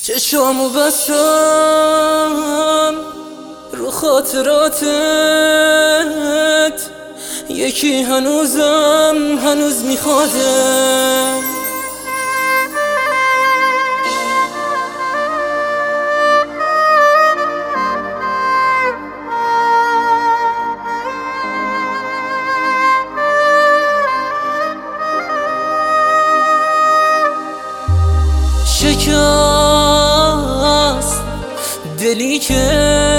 چشامو بستم رو خاطراتت، یکی هنوز میخوادم. شکست دلی که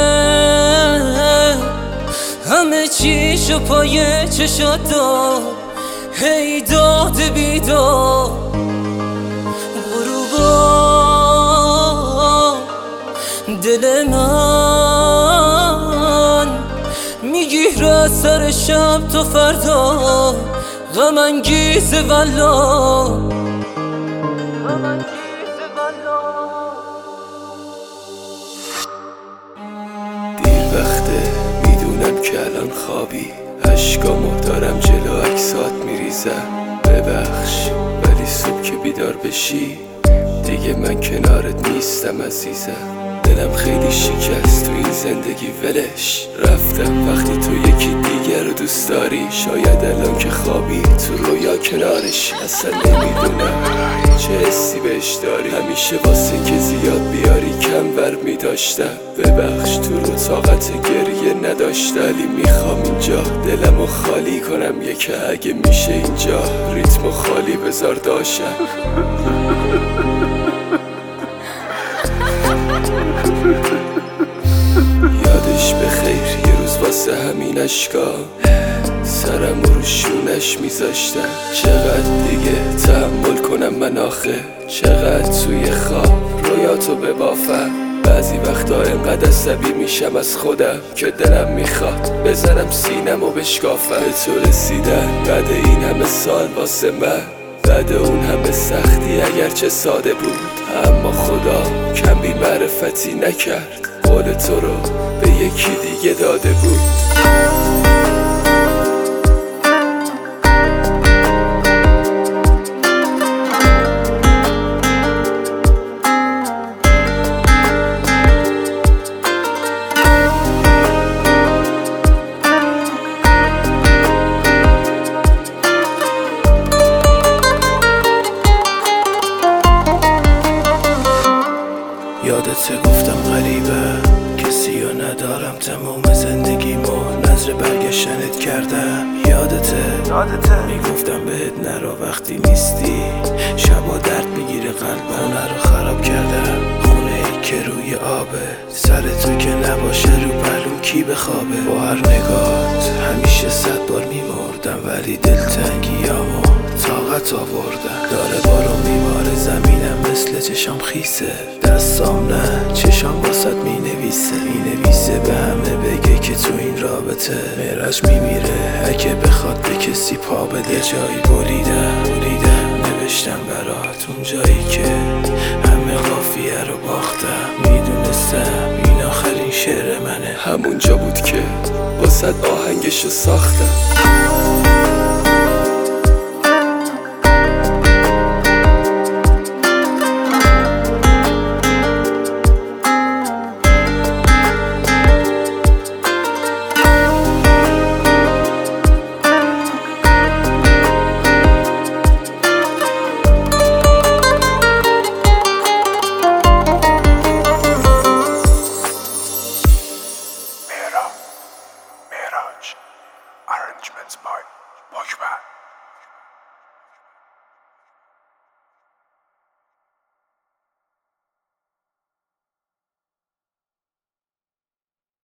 همه چیشو پای چشات داد، هی داد بیداد غروبا دل من میگیره سر شب تا فردا، غم انگیز والله. دیر وقته میدونم که الان خوابی، اشکامو دارم جلو عکسات میریزم. ببخش ولی صبح که بیدار بشی دیگه من کنارت نیستم عزیزم. دلم خیلی شکست تو این زندگی ولش رفتم، وقتی تو یکی دیگر رو دوست داری. شاید الان که خوابی تو رویا کنارش، اصلا نمیدونم چه حسی بهش داری. همیشه واسه که زیاد بیاری کم بر میداشتم. ببخش تو رو طاقت گریه نداشتم، ولی میخوام اینجا دلمو خالی کنم. یکه اگه میشه اینجا ریتمو خالی بذار داشتم. یادش بخیر یه روز واسه همین اشکا سرم رو شونش میذاشتم. چقدر دیگه تحمل کنم من آخه، چقدر توی خواب رویاتو ببافم. بعضی وقتا انقدر عصبی میشم از خودم که دلم میخواد بزنم سینم و بشکافم. به تو رسیدن بعد این همه سال واسه من، بعد اون همه سختی اگرچه ساده بود، اما خدا کم بی معرفتی نکرد، قول تو رو به یکی دیگه داده بود. یادت گفتم غریبه کسی رو ندارم، تمام زندگیمو نظر برگشتنت کردم. یادته میگفتم بهت نرو وقتی نیستی، شبا درد میگیره قلبم، خونه رو خراب کردم. خونه ای که روی آبه، سر تو که نباشه رو پهلوم کی بخوابه. با هر نگات همیشه 100 بار میمردم، ولی دلتنگیامو طاقت آوردم. داره بارو میباره زمینم مثل چشام خیسه، دستام نه چشام واسد مینویسه به همه بگه که تو این رابطه معراج میمیره اگه بخواد به کسی پا بده. جایی بریدم نوشتم برات اون جایی که همه قافیه رو باختم. میدونستم این آخرین شعر منه، همونجا بود که واسد آهنگشو ساختم. Arrangements by Boyman.